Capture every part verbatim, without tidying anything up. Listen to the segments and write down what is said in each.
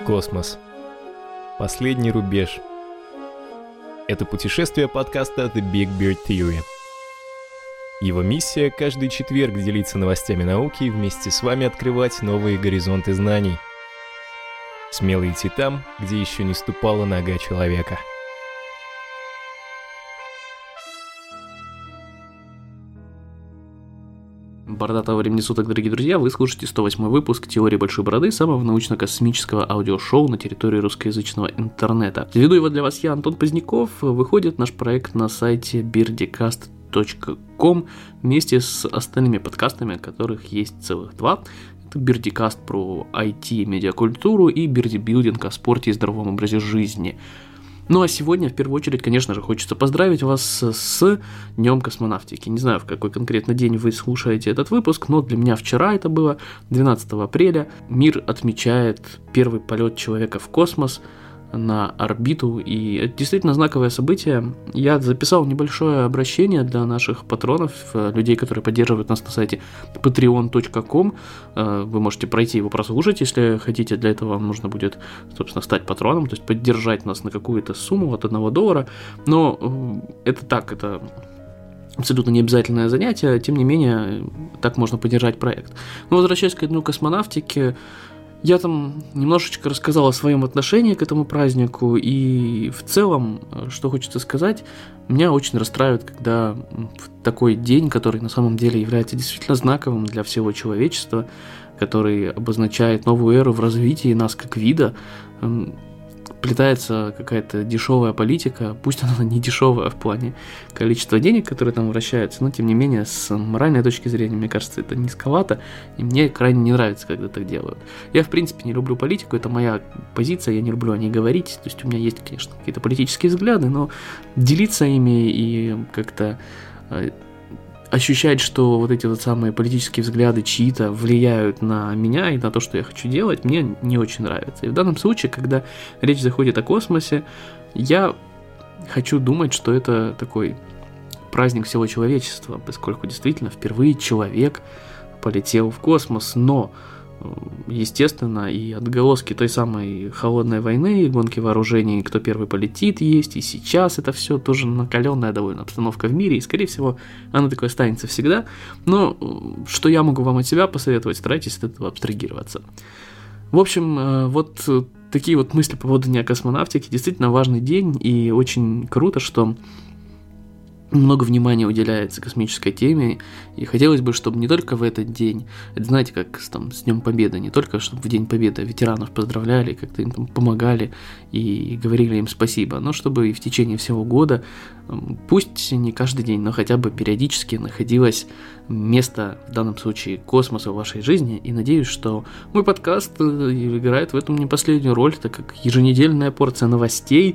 Космос. Последний рубеж. Это путешествие подкаста The Big Bird Theory. Его миссия — каждый четверг делиться новостями науки и вместе с вами открывать новые горизонты знаний. Смело идти там, где еще не ступала нога человека. Бородатого времени суток, дорогие друзья, вы слушаете сто восьмой выпуск «Теории Большой Бороды», самого научно-космического аудиошоу на территории русскоязычного интернета. Веду его для вас я, Антон Поздняков. Выходит наш проект на сайте birdicast точка ком вместе с остальными подкастами, которых есть целых два. Это Birdicast про ай ти, медиакультуру и Birdibilding о спорте и здоровом образе жизни. Ну а сегодня, в первую очередь, конечно же, хочется поздравить вас с Днем космонавтики. Не знаю, в какой конкретно день вы слушаете этот выпуск, но для меня вчера это было, двенадцатого апреля. Мир отмечает первый полет человека в космос на орбиту, и это действительно знаковое событие. Я записал небольшое обращение для наших патронов, людей, которые поддерживают нас на сайте патреон точка ком. Вы можете пройти его прослушать, если хотите. Для этого вам нужно будет, собственно, стать патроном, то есть поддержать нас на какую-то сумму от одного доллара. Но это так, это абсолютно необязательное занятие, тем не менее, так можно поддержать проект. Но возвращаясь к Дню космонавтики, я там немножечко рассказал о своем отношении к этому празднику, и в целом, что хочется сказать, меня очень расстраивает, когда в такой день, который на самом деле является действительно знаковым для всего человечества, который обозначает новую эру в развитии нас как вида, плетается какая-то дешевая политика, пусть она не дешевая в плане количества денег, которые там вращаются, но тем не менее с моральной точки зрения, мне кажется, это низковато, и мне крайне не нравится, когда так делают. Я, в принципе, не люблю политику, это моя позиция, я не люблю о ней говорить, то есть у меня есть, конечно, какие-то политические взгляды, но делиться ими и как-то ощущать, что вот эти вот самые политические взгляды чьи-то влияют на меня и на то, что я хочу делать, мне не очень нравится. И в данном случае, когда речь заходит о космосе, я хочу думать, что это такой праздник всего человечества, поскольку действительно впервые человек полетел в космос, но, естественно, и отголоски той самой холодной войны, гонки вооружений, кто первый полетит, есть, и сейчас это все тоже накаленная довольно обстановка в мире, и, скорее всего, она такое останется всегда. Но что я могу вам от себя посоветовать, старайтесь от этого абстрагироваться. В общем, вот такие вот мысли по поводу Дня космонавтики. Действительно важный день, и очень круто, что много внимания уделяется космической теме, и хотелось бы, чтобы не только в этот день, это знаете, как там, с Днем Победы, не только чтобы в День Победы ветеранов поздравляли, как-то им там помогали и говорили им спасибо, но чтобы и в течение всего года, пусть не каждый день, но хотя бы периодически находилось место, в данном случае космоса в вашей жизни, и надеюсь, что мой подкаст играет в этом не последнюю роль, так как еженедельная порция новостей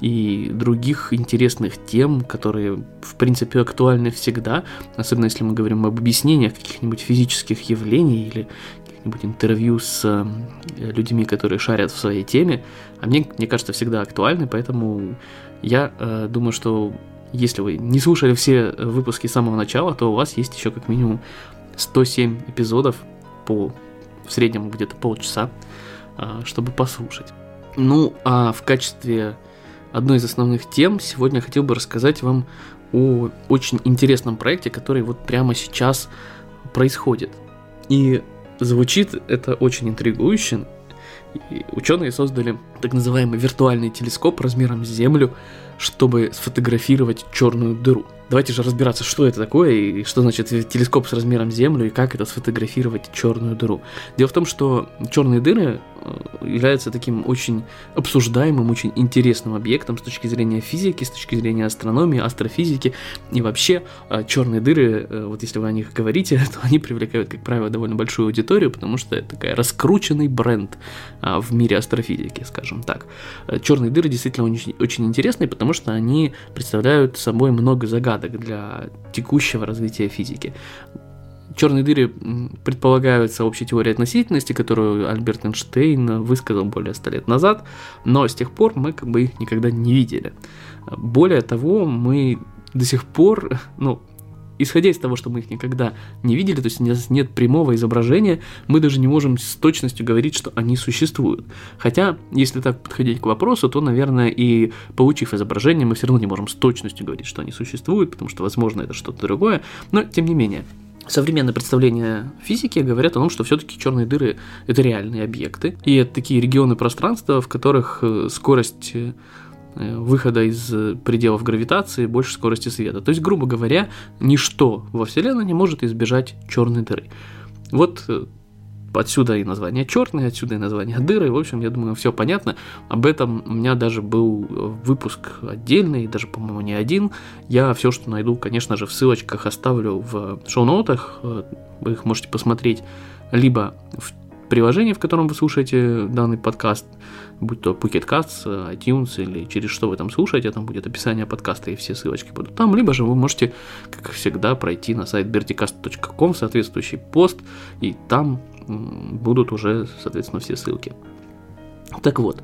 и других интересных тем, которые в принципе актуальны всегда, особенно если мы говорим об объяснениях каких-нибудь физических явлений или каких-нибудь интервью с людьми, которые шарят в своей теме, а мне, мне кажется, всегда актуальны, поэтому я э, думаю, что если вы не слушали все выпуски с самого начала, то у вас есть еще как минимум сто семь эпизодов по в среднем где-то полчаса, э, чтобы послушать. Ну, а в качестве одной из основных тем сегодня я хотел бы рассказать вам о очень интересном проекте, который вот прямо сейчас происходит. И звучит это очень интригующе. И ученые создали так называемый виртуальный телескоп размером с Землю, чтобы сфотографировать черную дыру. Давайте же разбираться, что это такое, и что значит телескоп с размером с Землю, и как это сфотографировать черную дыру. Дело в том, что черные дыры являются таким очень обсуждаемым, очень интересным объектом с точки зрения физики, с точки зрения астрономии, астрофизики, и вообще черные дыры, вот если вы о них говорите, то они привлекают, как правило, довольно большую аудиторию, потому что это такой раскрученный бренд в мире астрофизики, скажем так. Черные дыры действительно очень, очень интересные, потому что они представляют собой много загадок для текущего развития физики. Черные дыры предполагаются общей теорией относительности, которую Альберт Эйнштейн высказал более ста лет назад, но с тех пор мы как бы их никогда не видели. Более того, мы до сих пор, ну, исходя из того, что мы их никогда не видели, то есть у нас нет прямого изображения, мы даже не можем с точностью говорить, что они существуют. Хотя, если так подходить к вопросу, то, наверное, и получив изображение, мы все равно не можем с точностью говорить, что они существуют, потому что, возможно, это что-то другое, но тем не менее. Современные представления физики говорят о том, что все-таки черные дыры – это реальные объекты, и это такие регионы пространства, в которых скорость выхода из пределов гравитации больше скорости света. То есть, грубо говоря, ничто во Вселенной не может избежать черной дыры. Вот отсюда и название черный, отсюда и название дыры. В общем, я думаю, все понятно. Об этом у меня даже был выпуск отдельный, даже, по-моему, не один. Я все, что найду, конечно же, в ссылочках оставлю в шоу-ноутах. Вы их можете посмотреть либо в приложении, в котором вы слушаете данный подкаст, будь то Pocket Casts, iTunes или через что вы там слушаете, там будет описание подкаста и все ссылочки будут там, либо же вы можете, как всегда, пройти на сайт berticast точка ком, соответствующий пост, и там будут уже, соответственно, все ссылки. Так вот,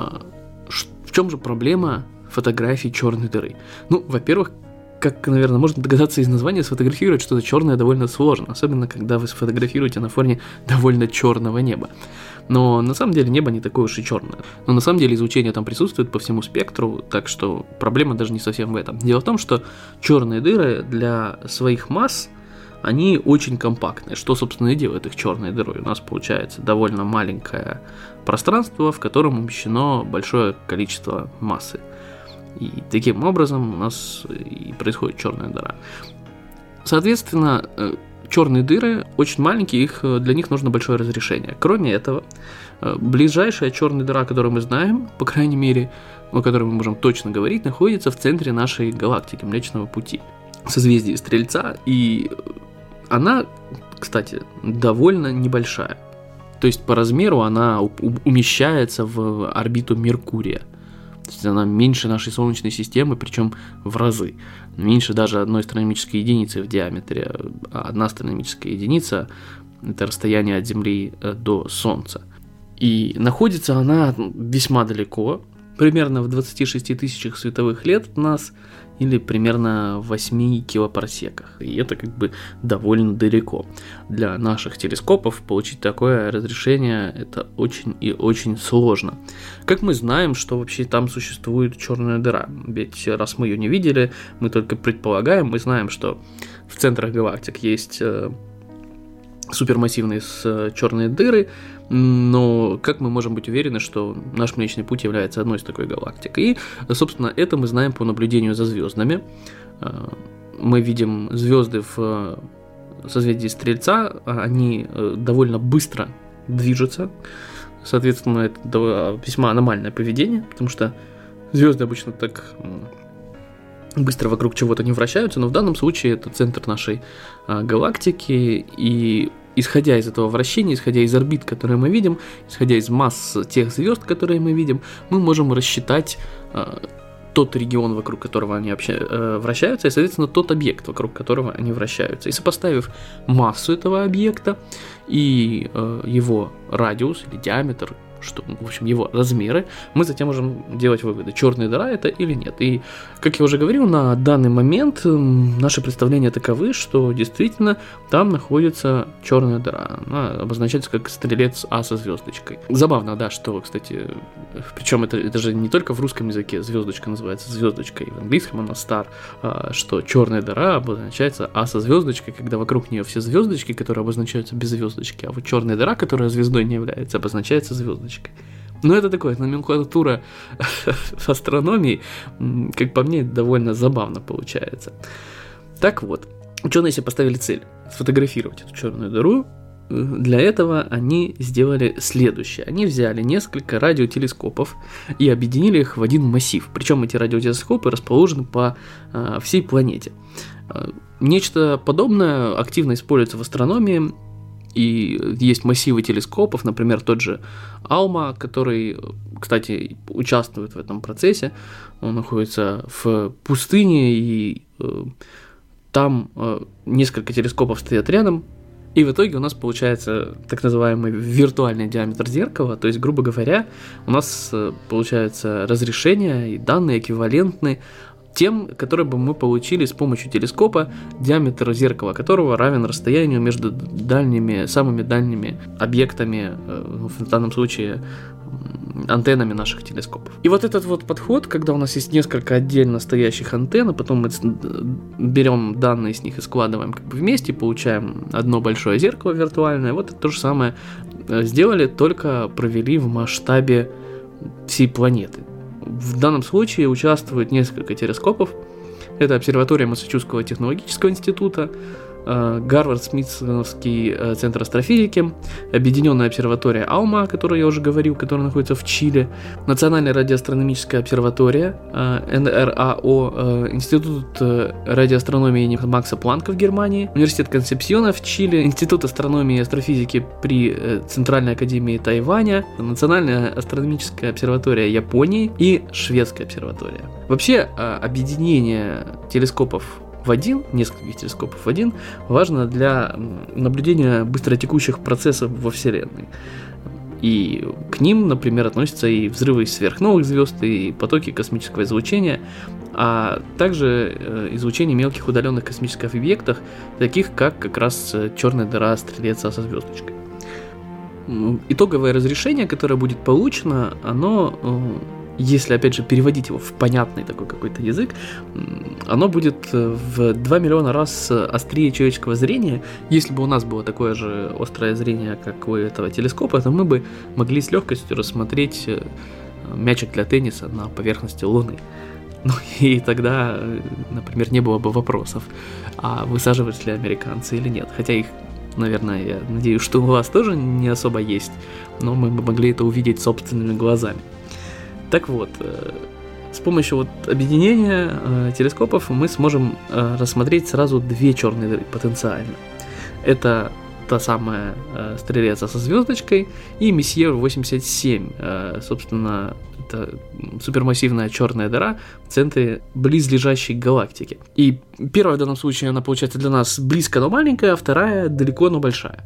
в чем же проблема фотографий черной дыры? Ну, во-первых, как, наверное, можно догадаться из названия, сфотографировать что-то черное довольно сложно, особенно когда вы сфотографируете на фоне довольно черного неба. Но на самом деле небо не такое уж и черное. Но на самом деле излучение там присутствует по всему спектру, так что проблема даже не совсем в этом. Дело в том, что черные дыры для своих масс, они очень компактные, что, собственно, и делает их черной дырой. У нас получается довольно маленькое пространство, в котором умещено большое количество массы. И таким образом у нас и происходит черная дыра. Соответственно, черные дыры очень маленькие, их, для них нужно большое разрешение. Кроме этого, ближайшая черная дыра, которую мы знаем, по крайней мере, о которой мы можем точно говорить, находится в центре нашей галактики Млечного Пути, в созвездии Стрельца, и она, кстати, довольно небольшая. То есть по размеру она умещается в орбиту Меркурия. То есть она меньше нашей Солнечной системы, причем в разы. Меньше даже одной астрономической единицы в диаметре. А одна астрономическая единица – это расстояние от Земли до Солнца. И находится она весьма далеко, примерно в двадцати шести тысячах световых лет от нас, или примерно в восьми килопарсеках. И это как бы довольно далеко. Для наших телескопов получить такое разрешение это очень и очень сложно. Как мы знаем, что вообще там существует черная дыра? Ведь раз мы ее не видели, мы только предполагаем, мы знаем, что в центрах галактик есть супермассивные черные дыры, но как мы можем быть уверены, что наш Млечный Путь является одной из такой галактик? И, собственно, это мы знаем по наблюдению за звездами. Мы видим звезды в созвездии Стрельца, они довольно быстро движутся, соответственно, это весьма аномальное поведение, потому что звезды обычно так быстро вокруг чего-то не вращаются, но в данном случае это центр нашей галактики, и исходя из этого вращения, исходя из орбит, которые мы видим, исходя из масс тех звезд, которые мы видим, мы можем рассчитать э, тот регион, вокруг которого они обща- э, вращаются, и, соответственно, тот объект, вокруг которого они вращаются. И сопоставив массу этого объекта и э, его радиус или диаметр, что, в общем, его размеры, мы затем можем делать выводы, черная дыра это или нет. И, как я уже говорил, на данный момент наши представления таковы, что действительно там находится черная дыра. Она обозначается как стрелец А со звездочкой. Забавно, да, что, кстати, причем это, это же не только в русском языке звездочка называется звездочкой, в английском она стар, что черная дыра обозначается А со звездочкой, когда вокруг нее все звездочки, которые обозначаются без звездочки, а вот черная дыра, которая звездой не является, обозначается звездочкой. Но это такое, номенклатура в астрономии, как по мне, довольно забавно получается. Так вот, ученые себе поставили цель сфотографировать эту черную дыру. Для этого они сделали следующее. Они взяли несколько радиотелескопов и объединили их в один массив. Причем эти радиотелескопы расположены по э, всей планете. Нечто подобное активно используется в астрономии. И есть массивы телескопов, например, тот же Алма, который, кстати, участвует в этом процессе. Он находится в пустыне, и э, там э, несколько телескопов стоят рядом. И в итоге у нас получается так называемый виртуальный диаметр зеркала. То есть, грубо говоря, у нас э, получается разрешение и данные эквивалентны тем, которые бы мы получили с помощью телескопа, диаметр зеркала которого равен расстоянию между дальними, самыми дальними объектами, в данном случае антеннами наших телескопов. И вот этот вот подход, когда у нас есть несколько отдельно стоящих антенн, а потом мы берем данные с них и складываем как бы вместе, получаем одно большое зеркало виртуальное, вот это то же самое сделали, только провели в масштабе всей планеты. В данном случае участвует несколько телескопов. Это обсерватория Массачусетского технологического института, Гарвард-Смитсоновский центр астрофизики, Объединенная обсерватория Алма, о которой я уже говорил, которая находится в Чили, Национальная радиоастрономическая обсерватория эн эр а о, Институт радиоастрономии имени Макса Планка в Германии, Университет Консепсьона в Чили, Институт астрономии и астрофизики при Центральной академии Тайваня, Национальная астрономическая обсерватория Японии и Шведская обсерватория. Вообще, объединение телескопов в один, нескольких телескопов в один, важно для наблюдения быстротекущих процессов во Вселенной. И к ним, например, относятся и взрывы сверхновых звезд, и потоки космического излучения, а также излучение мелких удаленных космических объектов, таких как как раз черная дыра Стрелец-А со звездочкой. Итоговое разрешение, которое будет получено, оно, если, опять же, переводить его в понятный такой какой-то язык, оно будет в два миллиона раз острее человеческого зрения. Если бы у нас было такое же острое зрение, как у этого телескопа, то мы бы могли с легкостью рассмотреть мячик для тенниса на поверхности Луны. Ну и тогда, например, не было бы вопросов, а высаживались ли американцы или нет. Хотя их, наверное, я надеюсь, что у вас тоже не особо есть, но мы бы могли это увидеть собственными глазами. Так вот, с помощью вот объединения э, телескопов мы сможем э, рассмотреть сразу две черные дыры потенциально. Это та самая э, Стрелец-А со звездочкой и Мессье восемьдесят семь. Э, собственно, это супермассивная черная дыра в центре близлежащей галактики. И первая в данном случае, она получается для нас близко, но маленькая, а вторая далеко, но большая.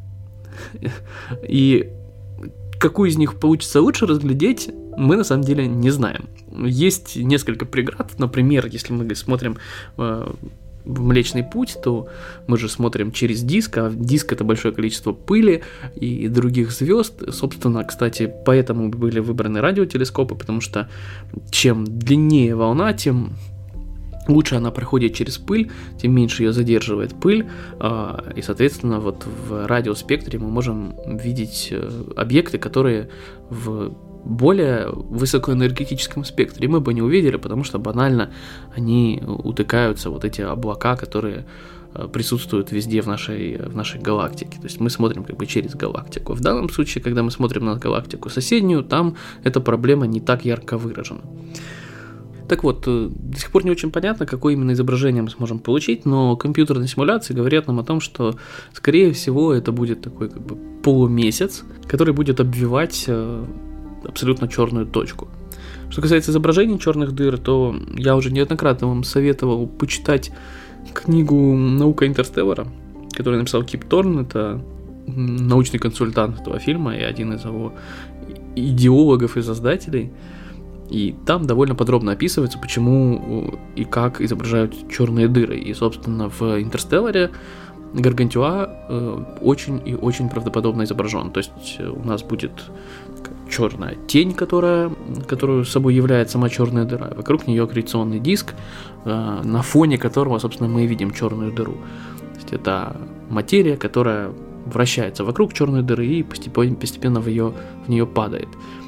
И какую из них получится лучше разглядеть, мы на самом деле не знаем. Есть несколько преград, например, если мы смотрим э, в Млечный Путь, то мы же смотрим через диск, а диск — это большое количество пыли и других звезд. Собственно, кстати, поэтому были выбраны радиотелескопы, потому что чем длиннее волна, тем лучше она проходит через пыль, тем меньше ее задерживает пыль, и, соответственно, вот в радиоспектре мы можем видеть объекты, которые в более высокоэнергетическом спектре мы бы не увидели, потому что банально они утыкаются, вот эти облака, которые присутствуют везде в нашей, в нашей галактике. То есть мы смотрим как бы через галактику. В данном случае, когда мы смотрим на галактику соседнюю, там эта проблема не так ярко выражена. Так вот, до сих пор не очень понятно, какое именно изображение мы сможем получить, но компьютерные симуляции говорят нам о том, что, скорее всего, это будет такой как бы полумесяц, который будет обвивать абсолютно черную точку. Что касается изображений черных дыр, то я уже неоднократно вам советовал почитать книгу «Наука Интерстеллара», которую написал Кип Торн. Это научный консультант этого фильма и один из его идеологов и создателей. И там довольно подробно описывается, почему и как изображают черные дыры. И, собственно, в «Интерстелларе» Гаргантюа э, очень и очень правдоподобно изображен. То есть у нас будет черная тень, которая, которую собой является сама черная дыра. Вокруг нее аккреционный диск, э, на фоне которого, собственно, мы видим черную дыру. То есть это материя, которая вращается вокруг черной дыры и постепенно, постепенно в, ее, в нее падает.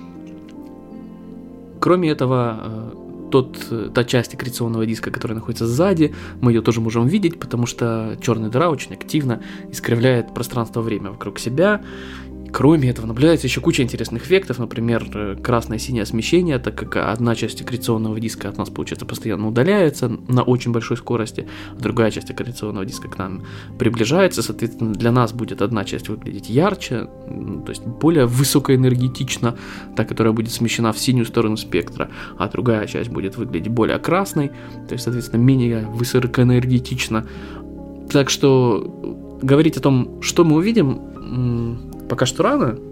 Кроме этого, тот, та часть аккреционного диска, которая находится сзади, мы ее тоже можем видеть, потому что черная дыра очень активно искривляет пространство-время вокруг себя. Кроме этого, наблюдается еще куча интересных эффектов, например, красное и синее смещение, так как одна часть аккреционного диска от нас, получается, постоянно удаляется на очень большой скорости, а другая часть аккреционного диска к нам приближается, соответственно, для нас будет одна часть выглядеть ярче, то есть более высокоэнергетично, та, которая будет смещена в синюю сторону спектра, а другая часть будет выглядеть более красной, то есть, соответственно, менее высокоэнергетично. Так что говорить о том, что мы увидим, пока что рано,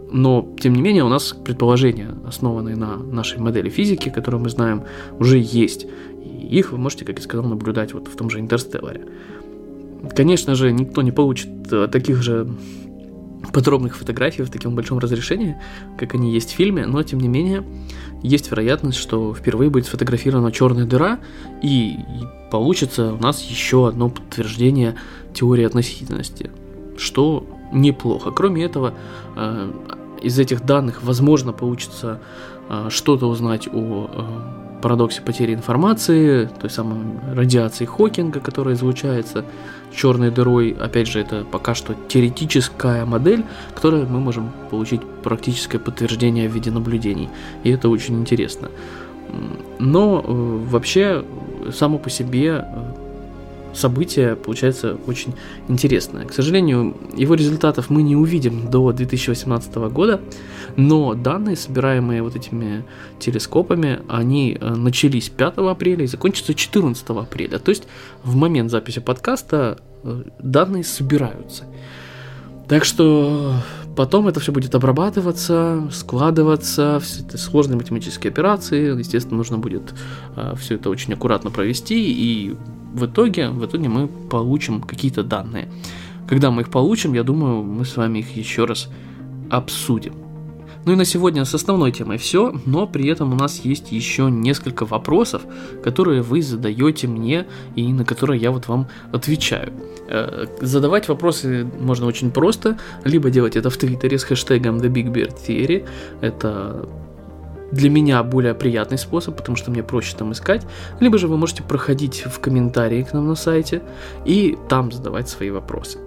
Но, тем не менее, у нас предположения, основанные на нашей модели физики, которую мы знаем, уже есть. И их вы можете, как я сказал, наблюдать вот в том же «Интерстелларе». Конечно же, никто не получит таких же подробных фотографий в таком большом разрешении, как они есть в фильме, но, тем не менее, есть вероятность, что впервые будет сфотографирована черная дыра, и получится у нас еще одно подтверждение теории относительности, что неплохо. Кроме этого, из этих данных, возможно, получится что-то узнать о парадоксе потери информации, той самой радиации Хокинга, которая излучается черной дырой. Опять же, это пока что теоретическая модель, которой мы можем получить практическое подтверждение в виде наблюдений. И это очень интересно. Но вообще, само по себе событие получается очень интересное. К сожалению, его результатов мы не увидим до две тысячи восемнадцатого года, но данные, собираемые вот этими телескопами, они начались пятого апреля и закончатся четырнадцатого апреля. То есть в момент записи подкаста данные собираются. Так что потом это все будет обрабатываться, складываться, все это сложные математические операции. Естественно, нужно будет все это очень аккуратно провести, и в итоге, в итоге мы получим какие-то данные. Когда мы их получим, я думаю, мы с вами их еще раз обсудим. Ну и на сегодня с основной темой все, но при этом у нас есть еще несколько вопросов, которые вы задаете мне и на которые я вот вам отвечаю. Задавать вопросы можно очень просто, либо делать это в Твиттере с хэштегом The Big Beard Theory, это для меня более приятный способ, потому что мне проще там искать, либо же вы можете проходить в комментарии к нам на сайте и там задавать свои вопросы.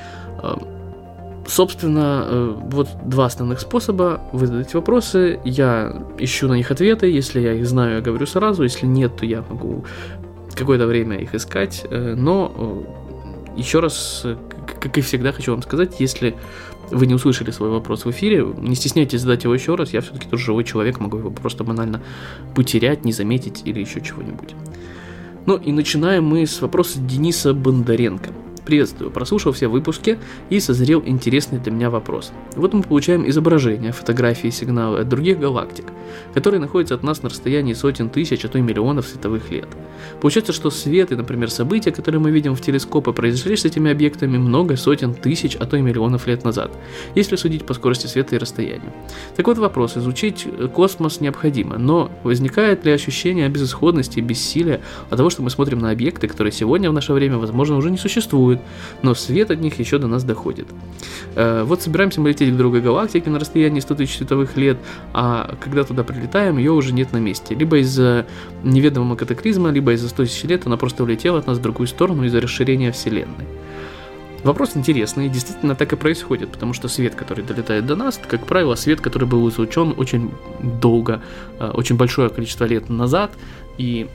Собственно, вот два основных способа. Вы задаете вопросы, я ищу на них ответы, если я их знаю, я говорю сразу, если нет, то я могу какое-то время их искать, но еще раз, как и всегда, хочу вам сказать, если вы не услышали свой вопрос в эфире, не стесняйтесь задать его еще раз, я все-таки тоже живой человек, могу его просто банально потерять, не заметить или еще чего-нибудь. Ну и начинаем мы с вопроса Дениса Бондаренко. Приветствую, прослушал все выпуски и созрел интересный для меня вопрос. Вот мы получаем изображения, фотографии, сигналы от других галактик, которые находятся от нас на расстоянии сотен тысяч, а то и миллионов световых лет. Получается, что свет и, например, события, которые мы видим в телескопы, произошли с этими объектами много сотен тысяч, а то и миллионов лет назад, если судить по скорости света и расстоянию. Так вот вопрос, изучить космос необходимо, но возникает ли ощущение безысходности и бессилия от того, что мы смотрим на объекты, которые сегодня в наше время, возможно, уже не существуют, но свет от них еще до нас доходит. Э, вот собираемся мы лететь к другой галактике на расстоянии сто тысяч световых лет, а когда туда прилетаем, ее уже нет на месте. Либо из-за неведомого катаклизма, либо из-за сто тысяч лет она просто улетела от нас в другую сторону из-за расширения Вселенной. Вопрос интересный, и действительно так и происходит, потому что свет, который долетает до нас, как правило, свет, который был излучен очень долго, очень большое количество лет назад, и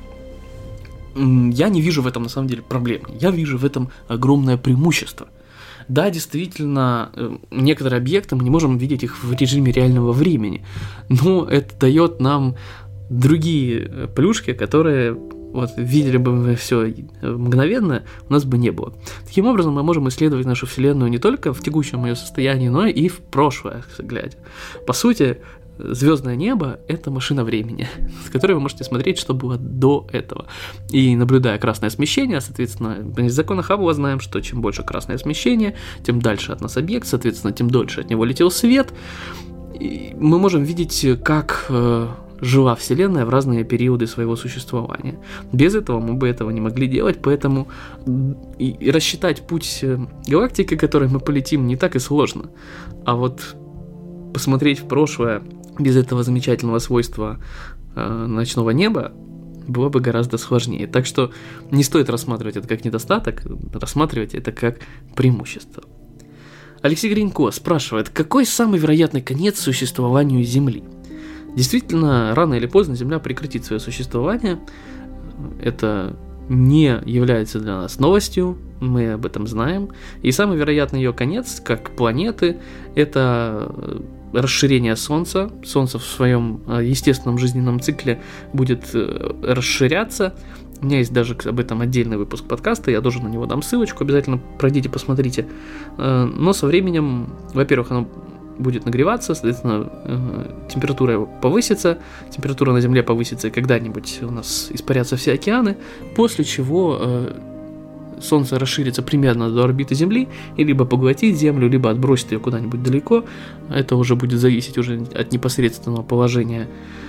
я не вижу в этом на самом деле проблемы, я вижу в этом огромное преимущество. Да, действительно, некоторые объекты мы не можем видеть их в режиме реального времени, но это дает нам другие плюшки, которые вот видели бы мы все мгновенно, у нас бы не было. Таким образом, мы можем исследовать нашу Вселенную не только в текущем ее состоянии, но и в прошлое, глядя. По сути, звездное небо — это машина времени, с которой вы можете смотреть, что было до этого. И наблюдая красное смещение, соответственно, из закона Хаббла знаем, что чем больше красное смещение, тем дальше от нас объект, соответственно, тем дольше от него летел свет. И мы можем видеть, как э, жила Вселенная в разные периоды своего существования. Без этого мы бы этого не могли делать, поэтому и, и рассчитать путь галактики, к которой мы полетим, не так и сложно. А вот посмотреть в прошлое без этого замечательного свойства э, ночного неба было бы гораздо сложнее. Так что не стоит рассматривать это как недостаток, рассматривать это как преимущество. Алексей Гринько спрашивает, какой самый вероятный конец существованию Земли? Действительно, рано или поздно Земля прекратит свое существование. Это не является для нас новостью, мы об этом знаем. И самый вероятный ее конец, как планеты, это расширение Солнца. Солнце в своем естественном жизненном цикле будет расширяться. У меня есть даже об этом отдельный выпуск подкаста, я тоже на него дам ссылочку, обязательно пройдите, посмотрите. Но со временем, во-первых, оно будет нагреваться, соответственно, температура повысится, температура на Земле повысится, и когда-нибудь у нас испарятся все океаны, после чего Солнце расширится примерно до орбиты Земли и либо поглотит Землю, либо отбросит ее куда-нибудь далеко. Это уже будет зависеть уже от непосредственного положения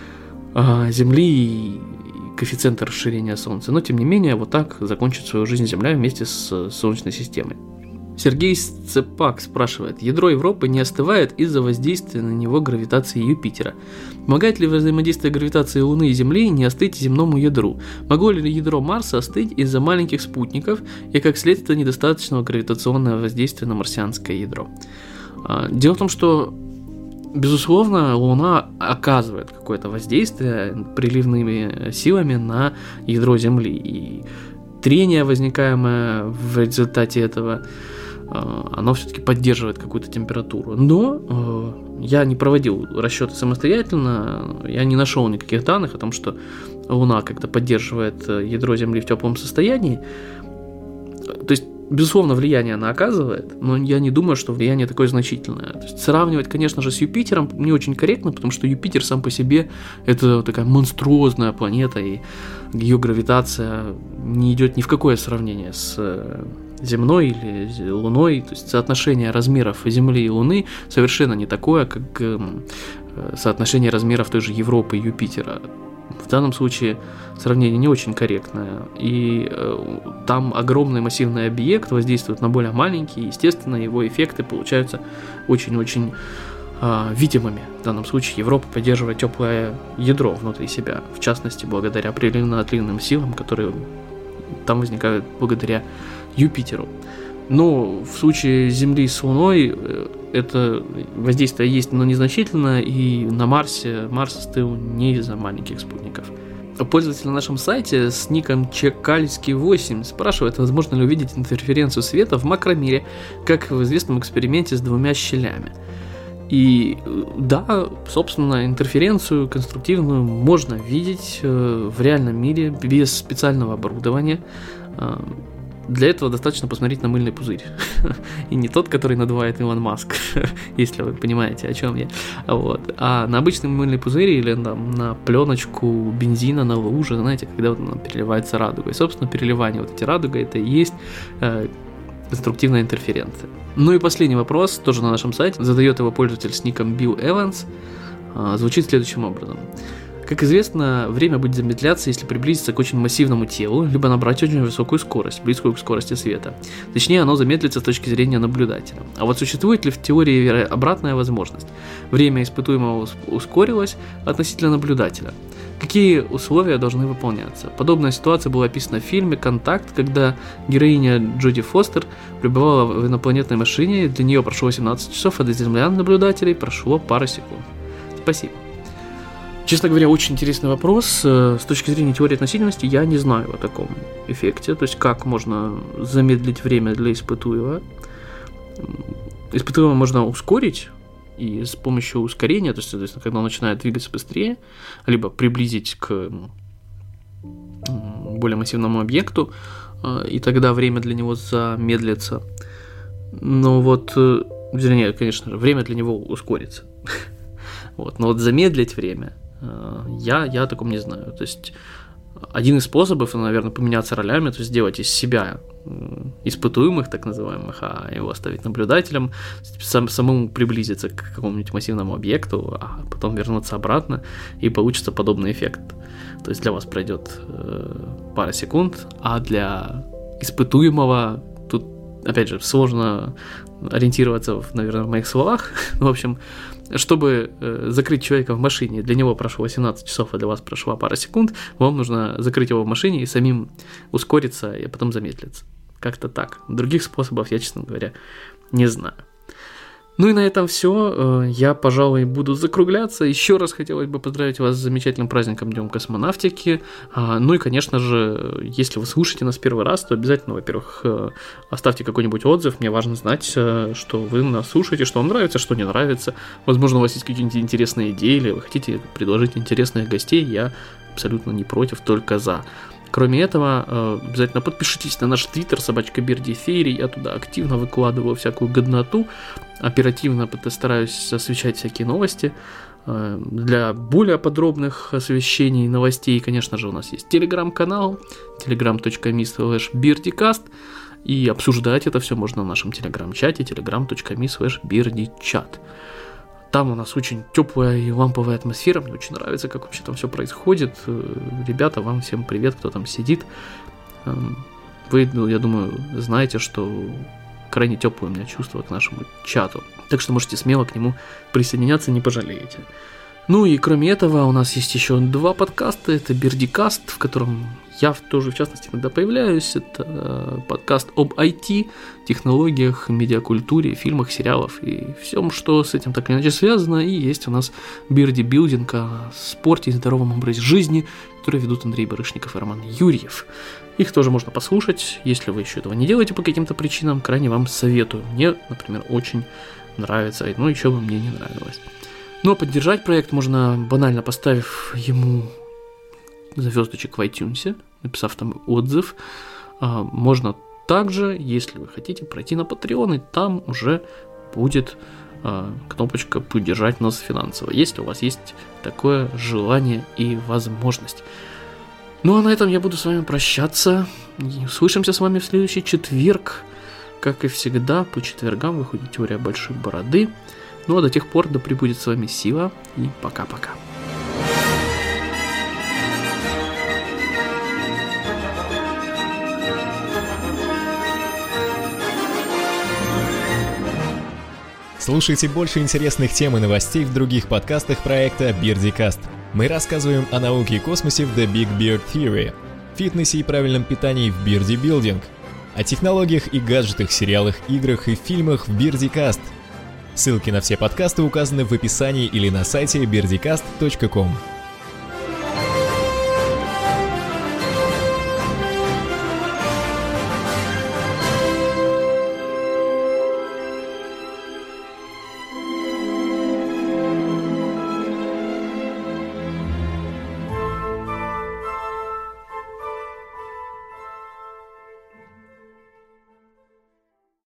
Земли и коэффициента расширения Солнца. Но, тем не менее, вот так закончит свою жизнь Земля вместе с Солнечной системой. Сергей Сцепак спрашивает: ядро Европы не остывает из-за воздействия на него гравитации Юпитера. Помогает ли взаимодействие гравитации Луны и Земли не остыть земному ядру? Могло ли ядро Марса остыть из-за маленьких спутников и, как следствие, недостаточного гравитационного воздействия на марсианское ядро? Дело в том, что, безусловно, Луна оказывает какое-то воздействие приливными силами на ядро Земли. И трение, возникаемое в результате этого, оно все-таки поддерживает какую-то температуру. Но э, я не проводил расчеты самостоятельно, я не нашел никаких данных о том, что Луна как-то поддерживает ядро Земли в теплом состоянии. То есть, безусловно, влияние она оказывает, но я не думаю, что влияние такое значительное. То есть, сравнивать, конечно же, с Юпитером не очень корректно, потому что Юпитер сам по себе это такая монструозная планета, и ее гравитация не идет ни в какое сравнение с Земной или Луной. То есть соотношение размеров Земли и Луны совершенно не такое, как соотношение размеров той же Европы и Юпитера. В данном случае сравнение не очень корректное, и э, там огромный массивный объект воздействует на более маленький, и, естественно, его эффекты получаются очень-очень э, видимыми. В данном случае Европа поддерживает теплое ядро внутри себя, в частности, благодаря приливно-отливным силам, которые там возникают благодаря Юпитеру. Но в случае Земли с Луной это воздействие есть, но незначительно, и на Марсе Марс остыл не из-за маленьких спутников. Пользователь на нашем сайте с ником Чекальский восемь спрашивает, возможно ли увидеть интерференцию света в макромире, как в известном эксперименте с двумя щелями. И да, собственно, интерференцию конструктивную можно видеть в реальном мире без специального оборудования. Для этого достаточно посмотреть на мыльный пузырь. И не тот, который надувает Илон Маск, если вы понимаете, о чем я. Вот. А на обычный мыльный пузырь или там, на пленочку бензина, на луже, знаете, когда вот, ну, переливается радуга. И, собственно, переливание вот эти радуга, это и есть э, конструктивная интерференция. Ну и последний вопрос, тоже на нашем сайте. Задает его пользователь с ником Билл Эванс. Э, звучит следующим образом. Как известно, время будет замедляться, если приблизиться к очень массивному телу, либо набрать очень высокую скорость, близкую к скорости света. Точнее, оно замедлится с точки зрения наблюдателя. А вот существует ли в теории обратная возможность? Время испытуемого ускорилось относительно наблюдателя. Какие условия должны выполняться? Подобная ситуация была описана в фильме «Контакт», когда героиня Джоди Фостер пребывала в инопланетной машине, для нее прошло семнадцать часов, а для землян-наблюдателей прошло пара секунд. Спасибо. Честно говоря, очень интересный вопрос. С точки зрения теории относительности я не знаю о таком эффекте. То есть, как можно замедлить время для испытуемого. Испытуемого можно ускорить, и с помощью ускорения, то есть, соответственно, когда он начинает двигаться быстрее, либо приблизить к более массивному объекту, и тогда время для него замедлится. Но вот, вернее, конечно же, время для него ускорится. Вот. Но вот замедлить время Я, я о таком не знаю. То есть один из способов, наверное, поменяться ролями, то есть сделать из себя испытуемых, так называемых, а его оставить наблюдателем, сам, самому приблизиться к какому-нибудь массивному объекту, а потом вернуться обратно, и получится подобный эффект. То есть для вас пройдет э, пара секунд, а для испытуемого тут, опять же, сложно ориентироваться, наверное, в моих словах. В общем, чтобы э, закрыть человека в машине, для него прошло восемнадцать часов, а для вас прошла пара секунд, вам нужно закрыть его в машине и самим ускориться, и потом замедлиться. Как-то так. Других способов я, честно говоря, не знаю. Ну и на этом все. Я, пожалуй, буду закругляться. Еще раз хотелось бы поздравить вас с замечательным праздником Днем космонавтики. Ну и, конечно же, если вы слушаете нас первый раз, то обязательно, во-первых, оставьте какой-нибудь отзыв. Мне важно знать, что вы нас слушаете, что вам нравится, что не нравится. Возможно, у вас есть какие-нибудь интересные идеи, или вы хотите предложить интересных гостей. Я абсолютно не против, только за. Кроме этого, обязательно подпишитесь на наш твиттер собачка Бирди Theory. Я туда активно выкладываю всякую годноту. Оперативно стараюсь освещать всякие новости. Для более подробных освещений новостей, конечно же, у нас есть телеграм-канал telegram точка me slash birdicast. И обсуждать это все можно в нашем телеграм-чате telegram точка me slash birdichat. Там у нас очень теплая и ламповая атмосфера. Мне очень нравится, как вообще там все происходит. Ребята, вам всем привет, кто там сидит. Вы, ну, я думаю, знаете, что крайне теплое у меня чувство к нашему чату. Так что можете смело к нему присоединяться, не пожалеете. Ну и кроме этого, у нас есть еще два подкаста. Это Бердикаст, в котором я тоже, в частности, иногда появляюсь. Это подкаст об ай ти, технологиях, медиакультуре, фильмах, сериалах и всем, что с этим так или иначе связано. И есть у нас Бирди Билдинг о спорте и здоровом образе жизни, который ведут Андрей Барышников и Роман Юрьев. Их тоже можно послушать, если вы еще этого не делаете по каким-то причинам, крайне вам советую. Мне, например, очень нравится, но еще бы мне не нравилось. Но поддержать проект можно, банально поставив ему звездочек в iTunes, написав там отзыв. Можно также, если вы хотите, пройти на Patreon, и там уже будет кнопочка «Поддержать нас финансово», если у вас есть такое желание и возможность. Ну а на этом я буду с вами прощаться. И услышимся с вами в следующий четверг. Как и всегда, по четвергам выходит теория большой бороды. Ну а до тех пор, да пребудет с вами сила, и пока-пока. Слушайте больше интересных тем и новостей в других подкастах проекта Birdicast. Мы рассказываем о науке и космосе в The Big Bird Theory, фитнесе и правильном питании в Бирди Билдинг, о технологиях и гаджетах, сериалах, играх и фильмах в Birdicast. Ссылки на все подкасты указаны в описании или на сайте birdicast точка ком.